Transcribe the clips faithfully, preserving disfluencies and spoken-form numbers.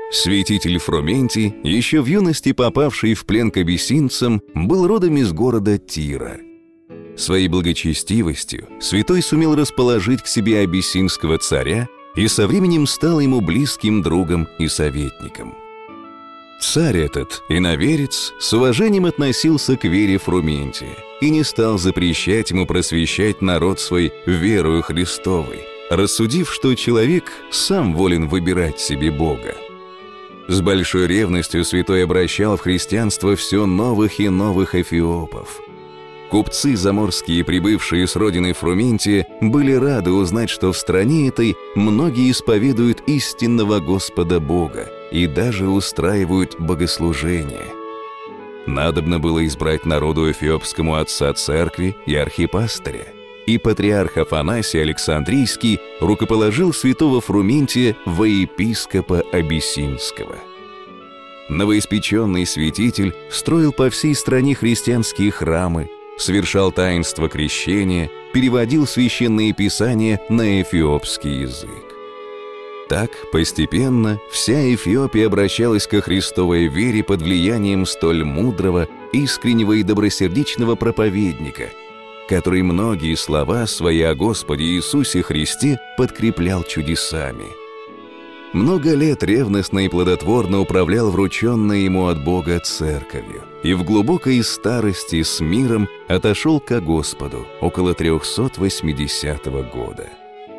Святитель Фрументий, еще в юности попавший в плен к абиссинцам, был родом из города Тира. Своей благочестивостью святой сумел расположить к себе абиссинского царя и со временем стал ему близким другом и советником. Царь этот, иноверец, с уважением относился к вере Фрументия и не стал запрещать ему просвещать народ свой верою Христовой, рассудив, что человек сам волен выбирать себе Бога. С большой ревностью святой обращал в христианство все новых и новых эфиопов. Купцы заморские, прибывшие с родины Фрументия, были рады узнать, что в стране этой многие исповедуют истинного Господа Бога и даже устраивают богослужения. Надобно было избрать народу эфиопскому отца церкви и архипастыря, и патриарх Афанасий Александрийский рукоположил святого Фрументия во епископа Абиссинского. Новоиспеченный святитель строил по всей стране христианские храмы, совершал таинство крещения, переводил священные писания на эфиопский язык. Так, постепенно, вся Эфиопия обращалась ко Христовой вере под влиянием столь мудрого, искреннего и добросердечного проповедника, который многие слова свои о Господе Иисусе Христе подкреплял чудесами. Много лет ревностно и плодотворно управлял врученной ему от Бога церковью и в глубокой старости с миром отошел ко Господу около трехсот восьмидесятого года.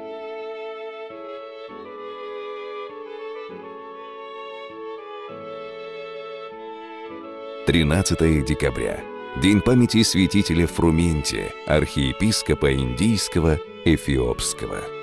тринадцатое декабря. День памяти святителя Фрументия, архиепископа индийского, эфиопского.